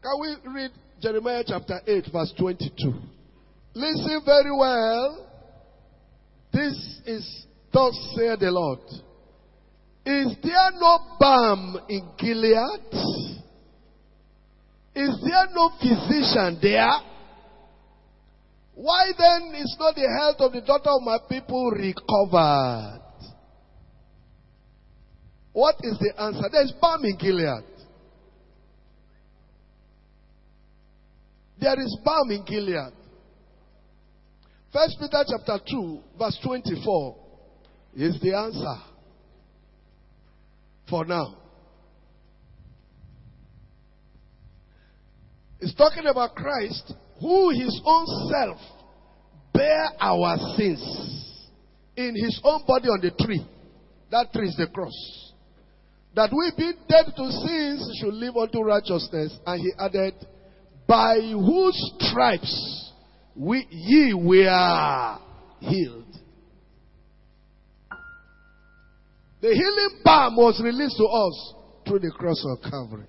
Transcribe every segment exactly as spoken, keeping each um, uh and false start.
Can we read Jeremiah chapter eight, verse twenty-two? Listen very well. This is thus saith the Lord. Is there no balm in Gilead? Is there no physician there? Why then is not the health of the daughter of my people recovered? What is the answer? There is balm in Gilead. There is balm in Gilead. First Peter chapter two, verse twenty-four is the answer for now. It's talking about Christ, who his own self bare our sins in his own body on the tree. That tree is the cross. That we being dead to sins should live unto righteousness. And he added, by whose stripes we ye were healed. The healing balm was released to us through the cross of Calvary.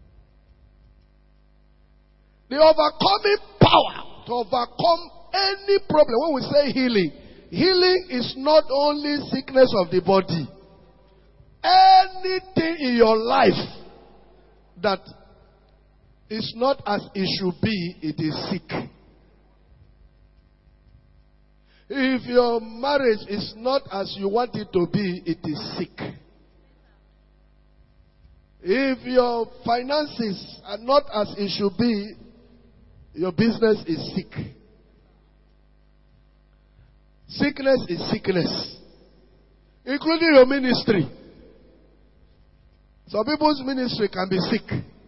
The overcoming power to overcome any problem. When we say healing, healing is not only sickness of the body. Anything in your life that is not as it should be, it is sick. If your marriage is not as you want it to be, it is sick. If your finances are not as it should be, your business is sick. Sickness is sickness. Including your ministry. Some people's ministry can be sick.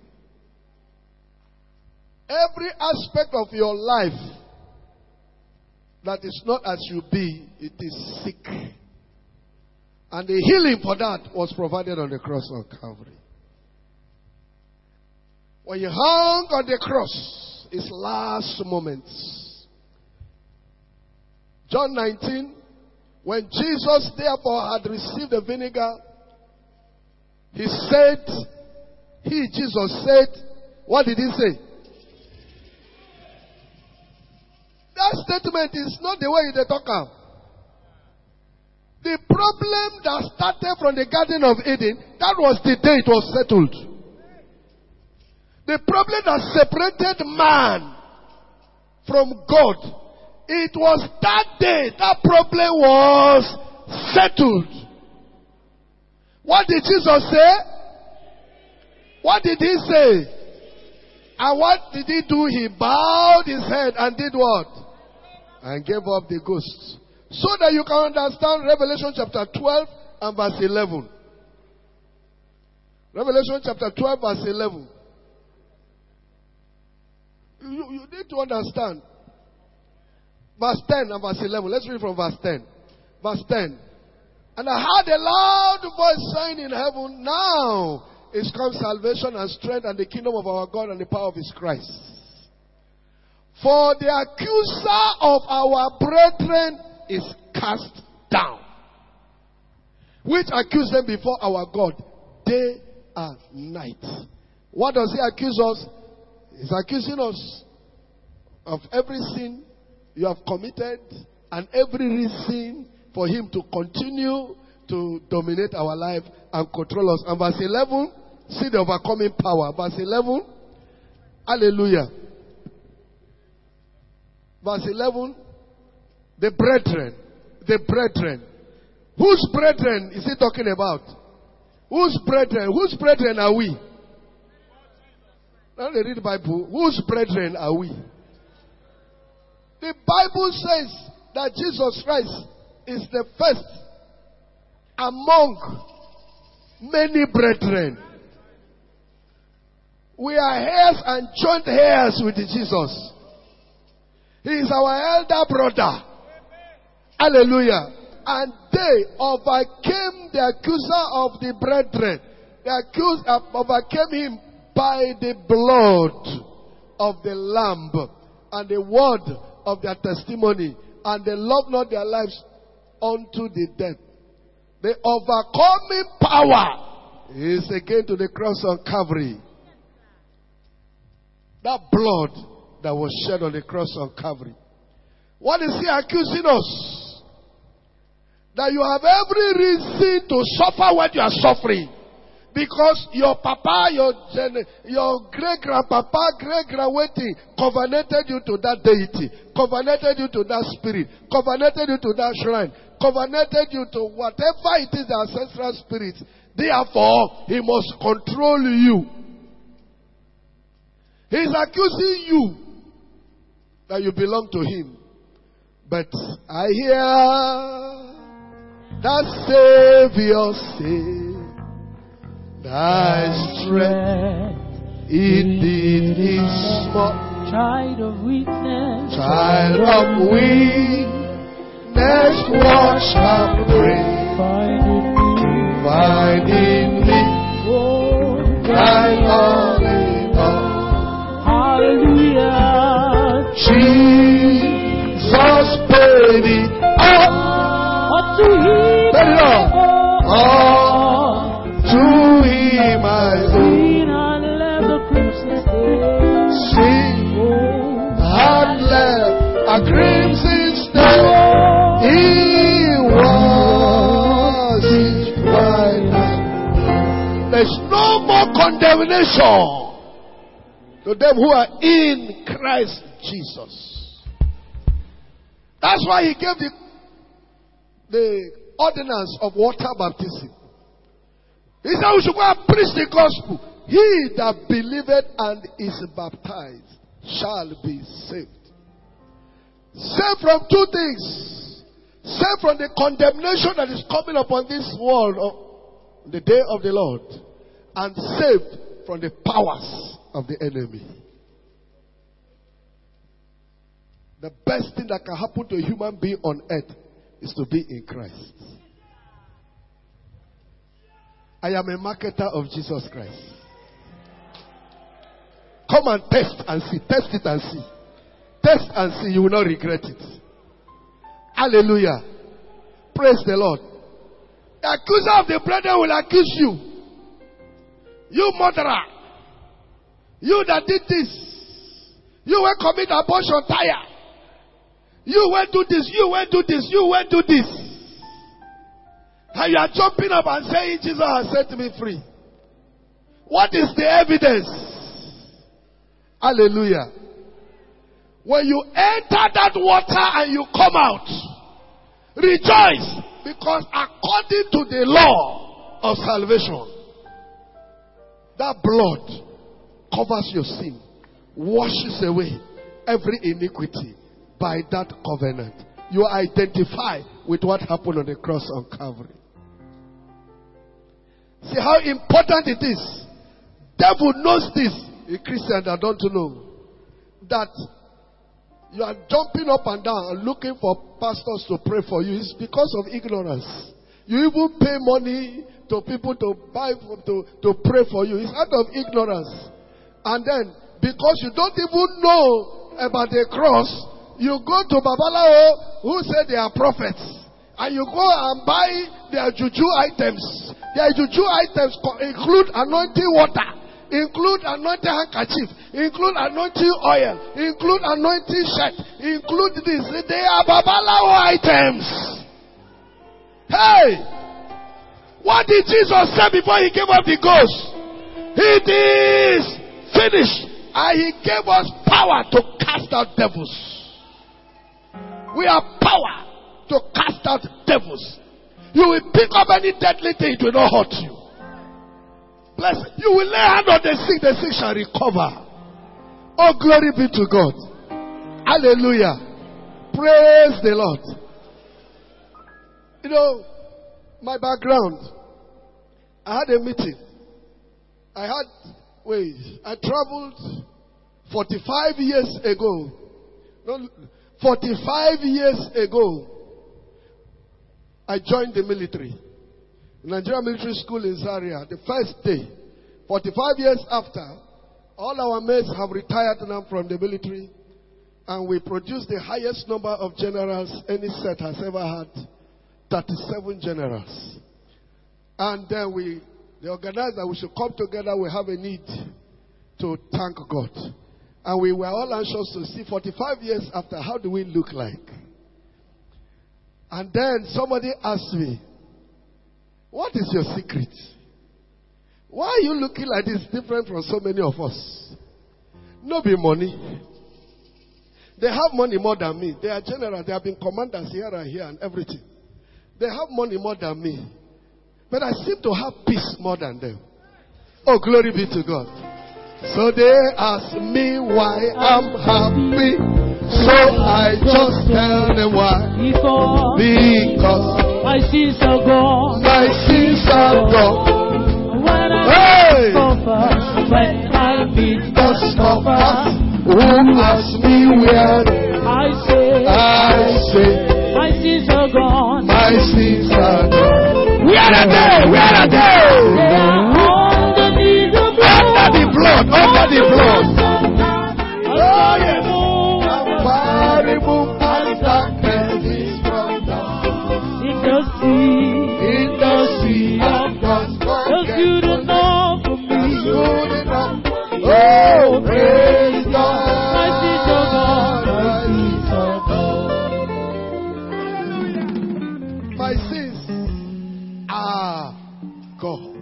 Every aspect of your life that is not as you be, it is sick. And the healing for that was provided on the cross of Calvary. When you hung on the cross, his last moments. John nineteen, when Jesus therefore had received the vinegar, he said, he, Jesus said, what did he say? That statement is not the way they talk about. The problem that started from the Garden of Eden, that was the day it was settled. The problem that separated man from God, it was that day that problem was settled. What did Jesus say? What did he say? And what did he do? He bowed his head and did what? And gave up the ghost. So that you can understand Revelation chapter twelve and verse eleven. Revelation chapter twelve verse eleven. You, you need to understand. Verse ten and verse eleven. Let's read from verse ten. Verse ten. And I heard a loud voice saying in heaven, now is come salvation and strength and the kingdom of our God and the power of his Christ. For the accuser of our brethren is cast down, which accuse them before our God day and night. What does he accuse us? He's accusing us of every sin you have committed and every reason for him to continue to dominate our life and control us. And verse eleven, see the overcoming power. Verse eleven, hallelujah. Verse eleven, the brethren, the brethren. Whose brethren is he talking about? Whose brethren? Whose brethren are we? Now they read the Bible. Whose brethren are we? The Bible says that Jesus Christ is the first among many brethren. We are heirs and joint heirs with Jesus. He is our elder brother. Hallelujah. And they overcame the accuser of the brethren. They accused, uh, overcame him by the blood of the Lamb and the word of their testimony. And they loved not their lives unto the death. The overcoming power is again to the cross of Calvary. That blood that was shed on the cross on Calvary. What is he accusing us? That you have every reason to suffer when you are suffering. Because your papa, your gen- your great-grandpapa, great-grandwaiting covenanted you to that deity, covenanted you to that spirit, covenanted you to that shrine, covenanted you to whatever it is, the ancestral spirit. Therefore, he must control you. He is accusing you that you belong to him. But I hear that Savior say, thy strength indeed is small. Child of weakness, Child of weakness, watch and pray. find in me, Find in me oh, thy all in all. hallelujah. Jesus paid it all. Unto him, Paid it all. All to him I owe. sin and left the crimson stain. Sin Oh, had left a crimson stain. He was his righteousness. There's no more condemnation to them who are in Christ Jesus. That's why he gave the, the ordinance of water baptism. He said we should go and preach the gospel. He that believeth and is baptized shall be saved. Saved from two things. Saved from the condemnation that is coming upon this world on the day of the Lord. And saved from the powers of the enemy. The best thing that can happen to a human being on earth is to be in Christ. I am a marketer of Jesus Christ. Come and test and see. Test it and see. Test and see. You will not regret it. Hallelujah. Praise the Lord. The accuser of the brethren will accuse you. You murderer. You that did this. You will commit abortion tire. You went do this. You went do this. You went do this. And you are jumping up and saying, Jesus has set me free. What is the evidence? Hallelujah. When you enter that water and you come out, rejoice, because according to the law of salvation, that blood covers your sin, washes away every iniquity. By that covenant, you identify with what happened on the cross on Calvary. See how important it is. Devil knows this. A Christian that don't know that you are jumping up and down and looking for pastors to pray for you. It's because of ignorance. You even pay money to people to buy to, to pray for you. It's out of ignorance. And then because you don't even know about the cross, you go to Babalawo who say they are prophets. And you go and buy their juju items. Their juju items include anointing water, include anointing handkerchief, include anointing oil, include anointing shirt, include this. They are Babalawo items. Hey! What did Jesus say before he gave up the ghost? It is finished. And he gave us power to cast out devils. We have power to cast out devils. You will pick up any deadly thing, it will not hurt you. Bless it. You will lay hand on the sick, the sick shall recover. Oh, glory be to God. Hallelujah. Praise the Lord. You know, my background, I had a meeting. I had, wait, I traveled forty-five years ago. No, forty-five years ago, I joined the military. Nigerian Military School in Zaria, the first day. forty-five years after, all our mates have retired now from the military. And we produced the highest number of generals any set has ever had. thirty-seven generals. And then we, they organized that we should come together, we have a need to thank God. And we were all anxious to see forty-five years after, how do we look like? And then somebody asked me, what is your secret? Why are you looking like this different from so many of us? No be money. They have money more than me. They are generals. They have been commanders here and here and everything. They have money more than me. But I seem to have peace more than them. Oh, glory be to God. So they ask me why I'm happy. So I just tell them why. Because Because my sins are gone. my sins are gone. When I Hey! discover, when I meet the Discover discover, who asked me where I say, I say my sins are gone. my sins are gone. Where are they? Where are they? They are underneath the blood. Under the blood, under the blood. Oh, yes. Far removed as darkness is from dawn. In the sea, In the sea of God's that's good enough for me. good enough. Oh, praise God. My sins are gone. My sins are gone.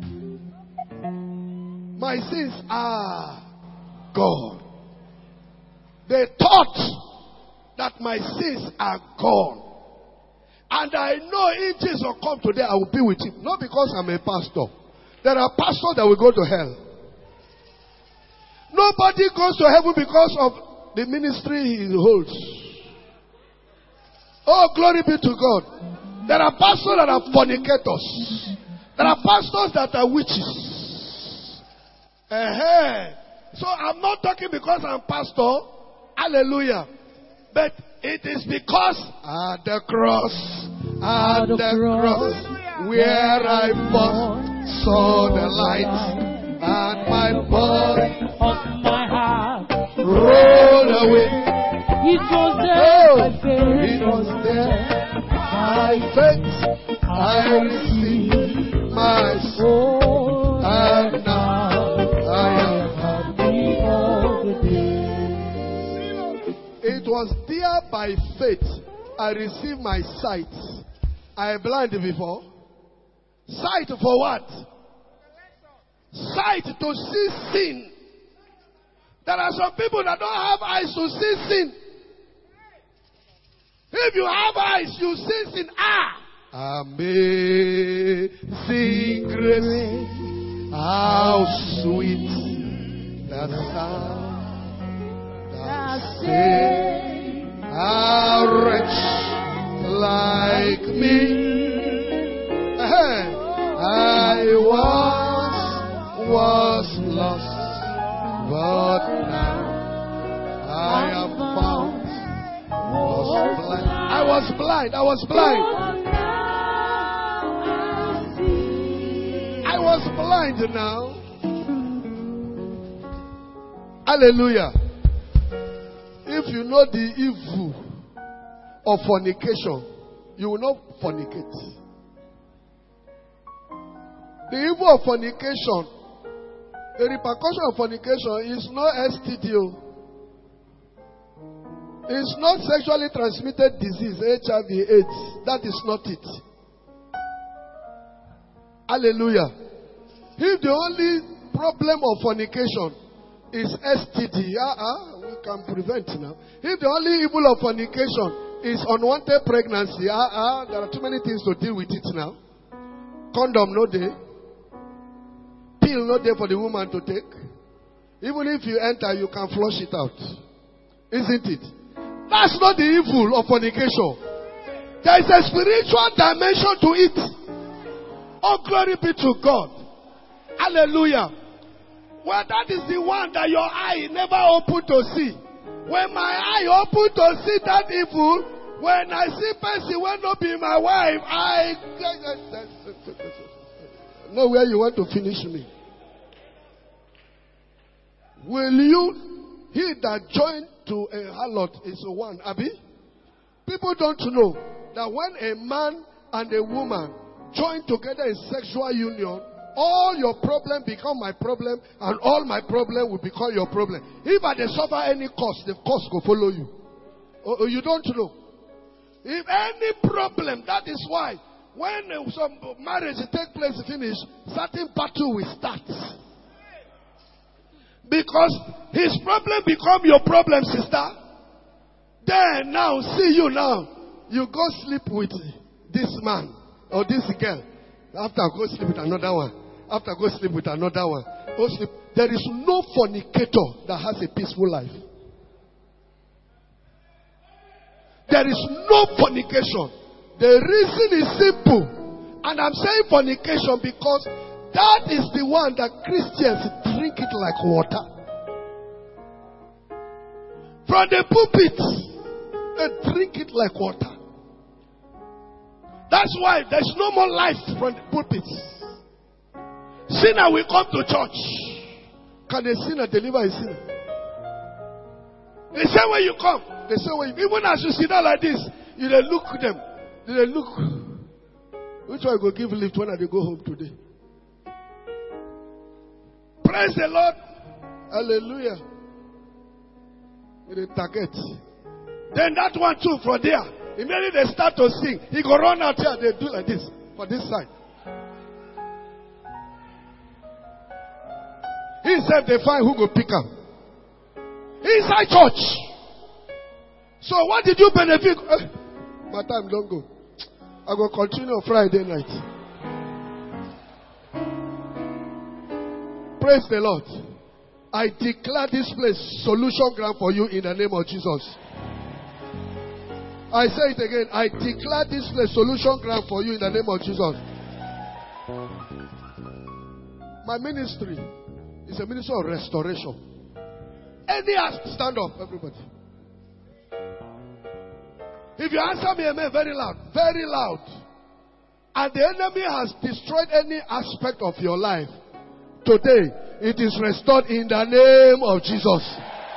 My sins are gone. They thought that my sins are gone. And I know if Jesus will come today, I will be with him. Not because I'm a pastor. There are pastors that will go to hell. Nobody goes to heaven because of the ministry he holds. Oh, glory be to God. There are pastors that are fornicators. There are pastors that are witches. Uh-huh. So I'm not talking because I'm pastor. Hallelujah. But it is because at the cross, at the cross, where I first saw the light, and my body Of my heart, rolled away. it was there. Oh, by faith. it was there. By faith, I received my soul, Oh, and now I am happy. all the day. It was there by faith I received my sight. I blind before. Sight for what? Sight to see sin. There are some people that don't have eyes to see sin. If you have eyes, you see sin. Ah! Amazing grace, how sweet the sound that saved a wretch like me. I once was lost, but now I am found. Was blind. I was blind. I was blind. I was blind now. Hallelujah. If you know the evil of fornication, you will not fornicate. The evil of fornication, the repercussion of fornication is not S T D. It's not sexually transmitted disease, H I V, AIDS. That is not it. Hallelujah. If the only problem of fornication is S T D, uh-uh, we can prevent now. If the only evil of fornication is unwanted pregnancy, uh-uh, there are too many things to deal with it now. Condom no day. Pill no day for the woman to take. Even if you enter, you can flush it out. Isn't it? That's not the evil of fornication. There is a spiritual dimension to it. Oh, glory be to God. Hallelujah. Well, that is the one that your eye never opened to see. When my eye opened to see that evil, when I see person will not be my wife, I know where you want to finish me. Will you, he that joined to a harlot is one, Abi? People don't know that when a man and a woman join together in sexual union, all your problem become my problem, and all my problem will become your problem. If I dey suffer any cost, the cost will follow you. Or, or you don't know. If any problem, that is why when uh, some marriage take place finish, certain battle will start. Because his problem become your problem, sister. Then now, see you now. You go sleep with this man or this girl. After go sleep with another one. After go sleep with another one. Go sleep. There is no fornicator that has a peaceful life. There is no fornication. The reason is simple. And I'm saying fornication because that is the one that Christians drink it like water. From the pulpit, they drink it like water. That's why there's no more life from the pulpit. Sinner will come to church. Can a sinner deliver a sinner? The same way you come. The same way, even as you sit down like this, you dey look them. You dey look. Which one I go give lift when I dey go home today? Praise the Lord. Hallelujah. You dey target. Then that one too from there. Immediately they start to sing. He go run out here. They do like this. For this side. He said they find who go pick up. Inside church. So what did you benefit? Eh, my time don't go. I go continue on Friday night. Praise the Lord. I declare this place solution ground for you in the name of Jesus. I say it again. I declare this place solution ground for you in the name of Jesus. My ministry is a ministry of restoration. Any ask, stand up, everybody. If you answer me, amen, very loud, very loud. And the enemy has destroyed any aspect of your life. Today, it is restored in the name of Jesus.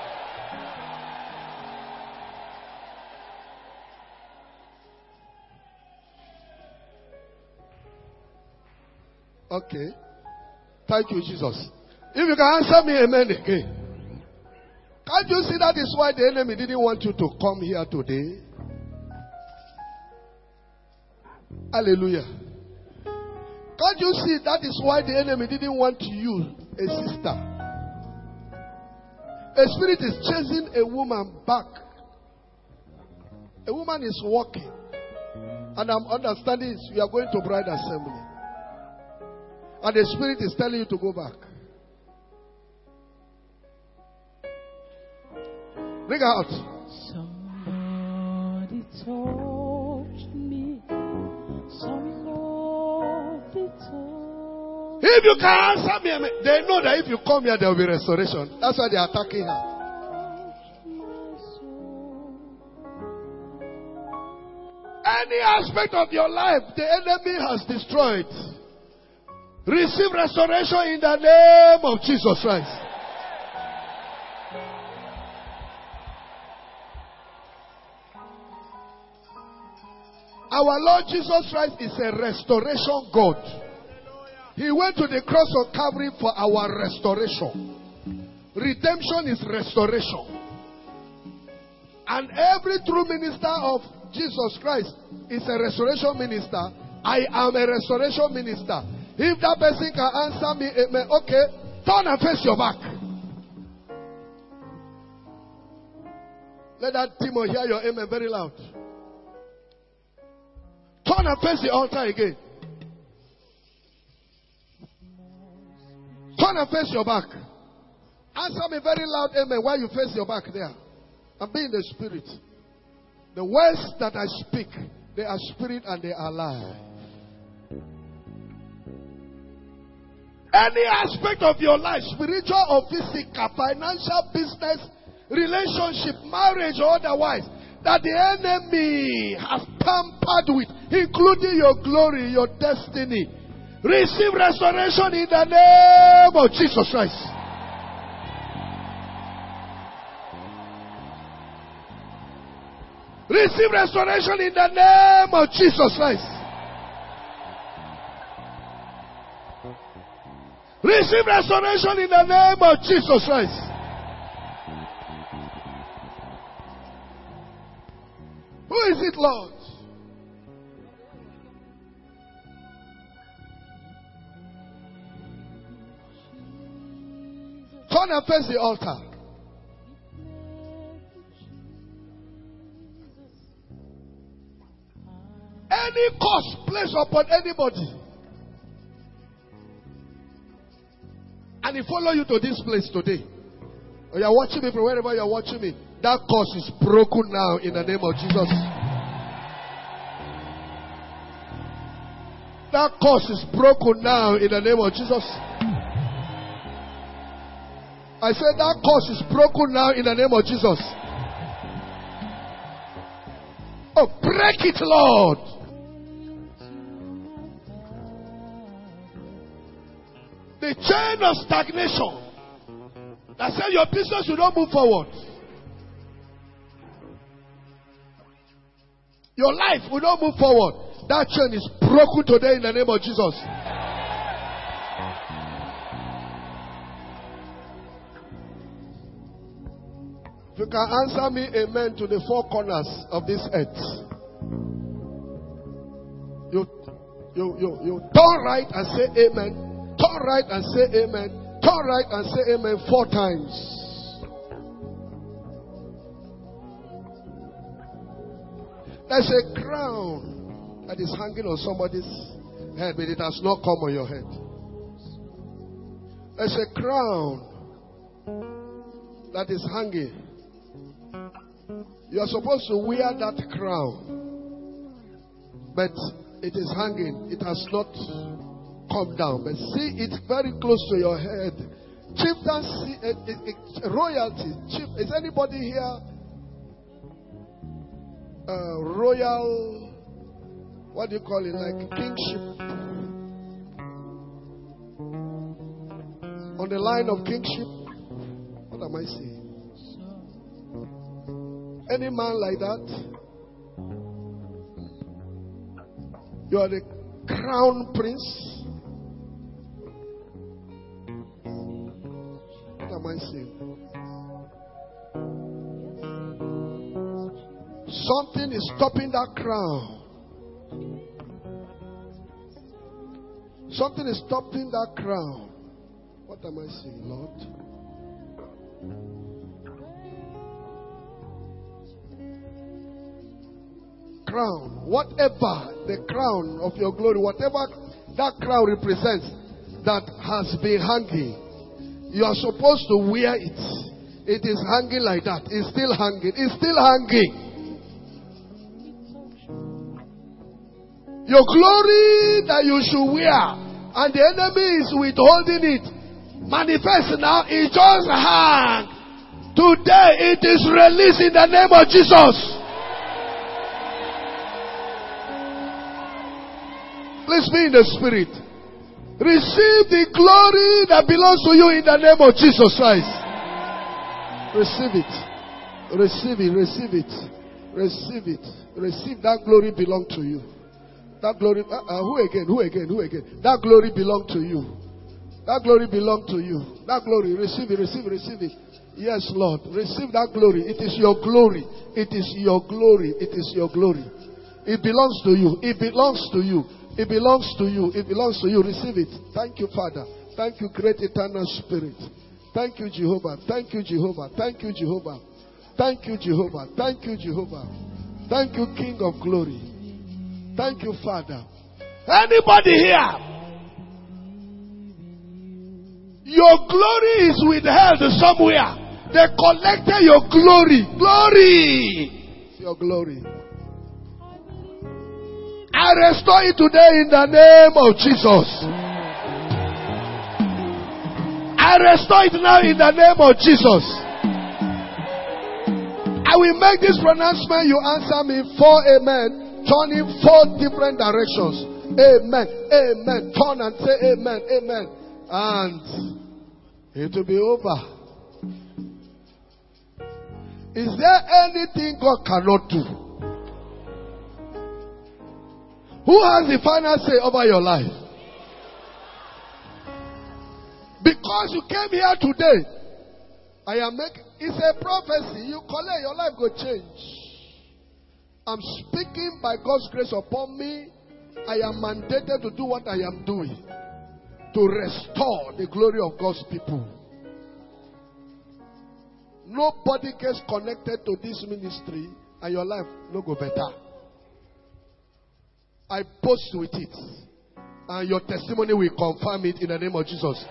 Okay. Thank you, Jesus. If you can answer me, amen again. Can't you see that is why the enemy didn't want you to come here today? Hallelujah. Can't you see that is why the enemy didn't want you, a sister? A spirit is chasing a woman back. A woman is walking. And I'm understanding you are going to bride assembly. And the spirit is telling you to go back. Bring her out. Somebody touched me. Somebody touched If you can answer me, they know that if you come here, there will be restoration. That's why they are attacking her. Any aspect of your life the enemy has destroyed, receive restoration in the name of Jesus Christ. Our Lord Jesus Christ is a restoration God. He went to the cross of Calvary for our restoration. Redemption is restoration. And every true minister of Jesus Christ is a restoration minister. I am a restoration minister. If that person can answer me, amen, okay, turn and face your back. Let that Timon hear your amen very loud. Turn and face the altar again. Turn and face your back. Answer me very loud, amen, while you face your back there. And be in the spirit. The words that I speak, they are spirit and they are life. Any aspect of your life, spiritual or physical, financial, business, relationship, marriage or otherwise, that the enemy has tampered with, including your glory, your destiny, receive restoration in the name of Jesus Christ. Receive restoration in the name of Jesus Christ. Receive restoration in the name of Jesus Christ. Who is it, Lord? Turn and face the altar. Any curse placed upon anybody, and he follow you to this place today, or you are watching me from wherever you are watching me, that curse is broken now in the name of Jesus. That curse is broken now in the name of Jesus. I said that curse is broken now in the name of Jesus. Oh, break it, Lord. The chain of stagnation that said your business will not move forward. Your life will not move forward. That chain is broken today in the name of Jesus. If you can answer me amen to the four corners of this earth. You, you, you, you turn right and say amen. Turn right and say amen. Turn right and say amen four times. There's a crown that is hanging on somebody's head, but it has not come on your head. There's a crown that is hanging. You are supposed to wear that crown, but it is hanging. It has not come down. But see it very close to your head. Chieftaincy, uh, uh, royalty. Chief, is anybody here uh, royal? What do you call it? Like kingship? On the line of kingship? What am I saying? Any man like that? You are the crown prince. What am I saying? Something is stopping that crown. Something is stopping that crown. What am I saying, Lord? Crown, whatever the crown of your glory, whatever that crown represents that has been hanging, you are supposed to wear it. It is hanging like that. It's still hanging. It's still hanging. Your glory that you should wear, and the enemy is withholding it, manifest now. It just hang. Today it is released in the name of Jesus. Please be in the spirit. Receive the glory that belongs to you in the name of Jesus Christ. Receive it. Receive it. Receive it. Receive it. Receive that glory belong to you. That glory. Uh, uh, who again? Who again? Who again? That glory belong to you. That glory belong to you. That glory. Receive it. Receive it. Receive it. Yes, Lord. Receive that glory. It is your glory. It is your glory. It is your glory. It belongs to you. It belongs to you. It belongs to you. It belongs to you. Receive it. Thank you, Father. Thank you, great eternal Spirit. Thank you, Jehovah. Thank you, Jehovah. Thank you, Jehovah. Thank you, Jehovah. Thank you, Jehovah. Thank you, King of glory. Thank you, Father. Anybody here? Your glory is withheld somewhere. They collected your glory. Glory. Your glory. I restore it today in the name of Jesus. I restore it now in the name of Jesus. I will make this pronouncement. You answer me for amen. Turn in four different directions. Amen. Amen. Turn and say amen. Amen. And it will be over. Is there anything God cannot do? Who has the final say over your life? Because you came here today, I am making, it's a prophecy. You collect, your life will change. I'm speaking by God's grace upon me. I am mandated to do what I am doing. To restore the glory of God's people. Nobody gets connected to this ministry and your life no go better. I boast with it. And your testimony will confirm it in the name of Jesus.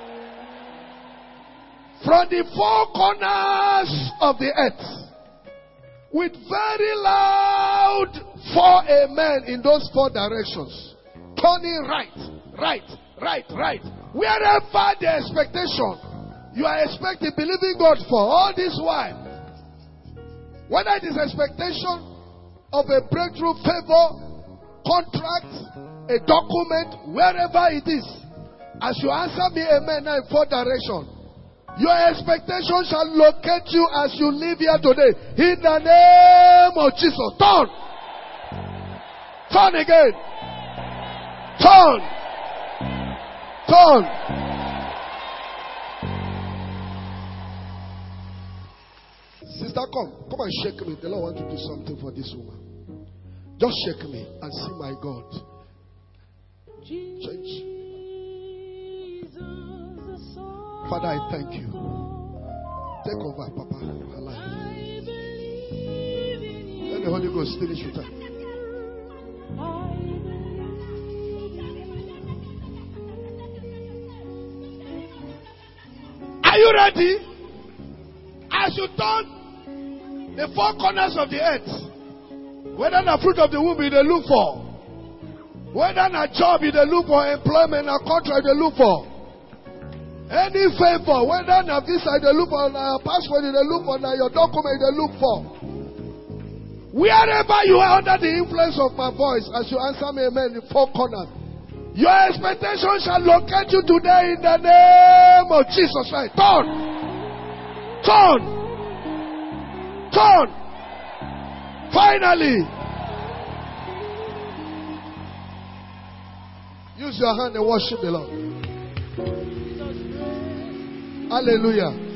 From the four corners of the earth, with very loud four amen in those four directions, turning right, right, right, right. Wherever the expectation you are expecting, believing God for all this while, whether it is expectation of a breakthrough, favor, contract, a document, wherever it is, as you answer me amen now in four directions, your expectation shall locate you as you live here today. In the name of Jesus. Turn. Turn again. Turn. Turn. Sister, come. Come and shake me. The Lord wants to do something for this woman. Just shake me and see my God. Change. Father, I thank you. Take over, Papa, her life. Let the Holy Ghost finish with her. Are you ready? As you turn the four corners of the earth, whether the fruit of the womb you they look for, whether a job you they look for, employment, a contract you they look for, any favor, whether a visa they look for, a passport they look for, your document they look for, wherever you are under the influence of my voice, as you answer me amen in four corners, your expectation shall locate you today in the name of Jesus Christ. Turn. Turn. Turn. Finally. Use your hand and worship the Lord. Hallelujah.